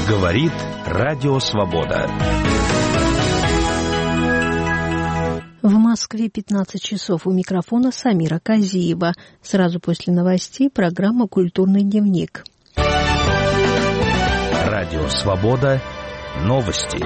Говорит Радио Свобода. В Москве 15 часов. У микрофона Самира Казиева. Сразу после новостей программа «Культурный дневник». Радио Свобода. Новости.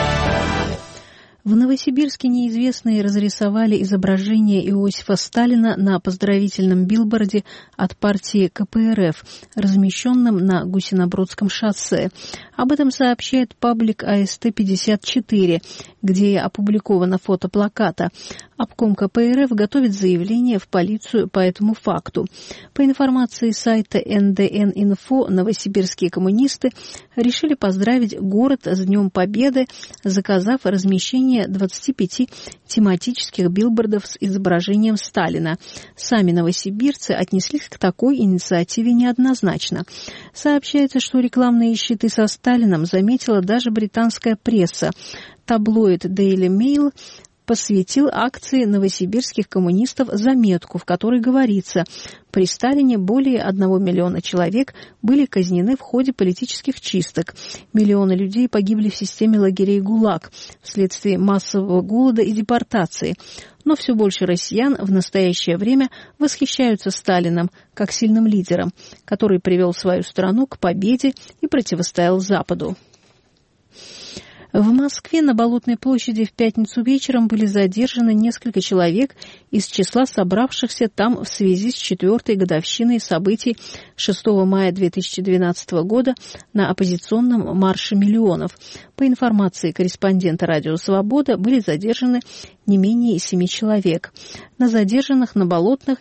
В Новосибирске неизвестные разрисовали изображение Иосифа Сталина на поздравительном билборде от партии КПРФ, размещенном на Гусинобродском шоссе. Об этом сообщает паблик АСТ-54, где опубликовано фото плаката. Обком КПРФ готовит заявление в полицию по этому факту. По информации сайта НДН-Инфо, новосибирские коммунисты решили поздравить город с Днем Победы, заказав размещение 25 тематических билбордов с изображением Сталина. Сами новосибирцы отнеслись к такой инициативе неоднозначно. Сообщается, что рекламные щиты со Сталином заметила даже британская пресса. Таблоид Daily Mail посвятил акции новосибирских коммунистов заметку, в которой говорится: при Сталине более 1 миллиона человек были казнены в ходе политических чисток. Миллионы людей погибли в системе лагерей ГУЛАГ вследствие массового голода и депортации. Но все больше россиян в настоящее время восхищаются Сталином как сильным лидером, который привел свою страну к победе и противостоял Западу. В Москве на Болотной площади в пятницу вечером были задержаны несколько человек из числа собравшихся там в связи с 4-й годовщиной событий 6 мая 2012 года на оппозиционном марше миллионов. По информации корреспондента «Радио Свобода», были задержаны не менее 7 человек. На задержанных на Болотных,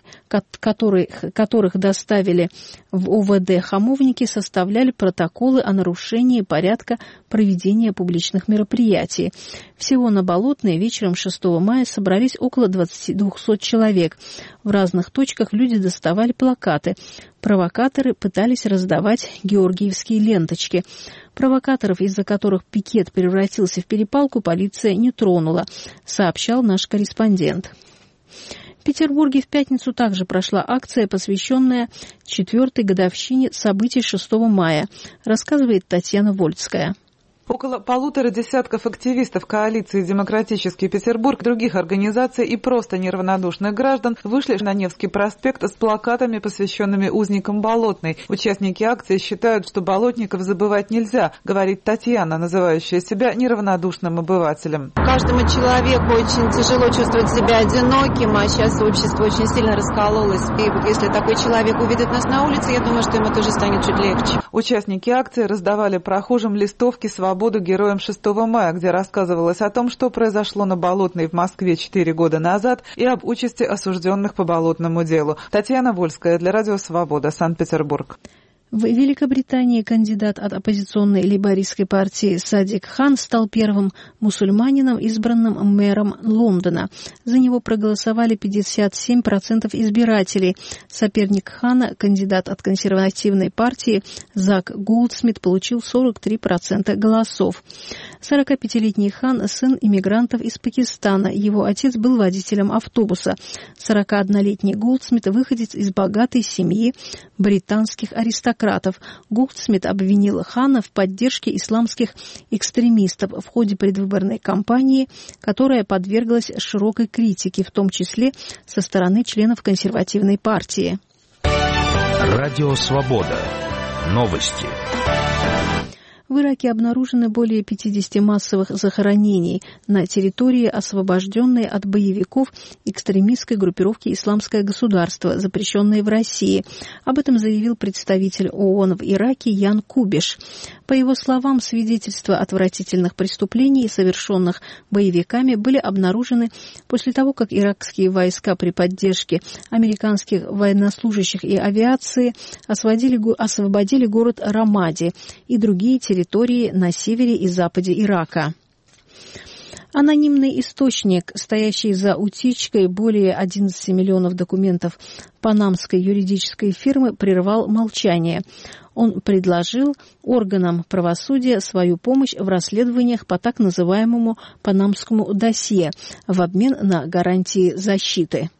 которых доставили в ОВД хамовники, составляли протоколы о нарушении порядка проведения публичных мероприятий. Всего на Болотной вечером 6 мая собрались около 200 человек. В разных точках люди доставали плакаты. Провокаторы пытались раздавать георгиевские ленточки. Провокаторов, из-за которых пикет превратился в перепалку, полиция не тронула, сообщал наш корреспондент. В Петербурге в пятницу также прошла акция, посвященная 4-й годовщине событий 6 мая, рассказывает Татьяна Вольская. Около 1,5 десятков активистов коалиции «Демократический Петербург», других организаций и просто неравнодушных граждан вышли на Невский проспект с плакатами, посвященными узникам Болотной. Участники акции считают, что болотников забывать нельзя, говорит Татьяна, называющая себя неравнодушным обывателем. Каждому человеку очень тяжело чувствовать себя одиноким, а сейчас общество очень сильно раскололось. И если такой человек увидит нас на улице, я думаю, что ему тоже станет чуть легче. Участники акции раздавали прохожим листовки «Свободу героям 6 мая», где рассказывалось о том, что произошло на Болотной в Москве 4 года назад и об участи осужденных по болотному делу. Татьяна Вольская для Радио Свобода, Санкт-Петербург. В Великобритании кандидат от оппозиционной лейбористской партии Садик Хан стал первым мусульманином, избранным мэром Лондона. За него проголосовали 57% избирателей. Соперник Хана, кандидат от консервативной партии Зак Голдсмит, получил 43% голосов. 45-летний Хан – сын иммигрантов из Пакистана. Его отец был водителем автобуса. 41-летний Голдсмит – выходец из богатой семьи британских аристократов. Голдсмит обвинил Хана в поддержке исламских экстремистов в ходе предвыборной кампании, которая подверглась широкой критике, в том числе со стороны членов консервативной партии. Радио Свобода. Новости. В Ираке обнаружено более 50 массовых захоронений на территории, освобожденной от боевиков экстремистской группировки «Исламское государство», запрещенной в России. Об этом заявил представитель ООН в Ираке Ян Кубиш. По его словам, свидетельства отвратительных преступлений, совершенных боевиками, были обнаружены после того, как иракские войска при поддержке американских военнослужащих и авиации освободили город Рамади и другие территории на севере и западе Ирака. Анонимный источник, стоящий за утечкой более 11 миллионов документов панамской юридической фирмы, прервал молчание. Он предложил органам правосудия свою помощь в расследованиях по так называемому панамскому досье в обмен на гарантии защиты.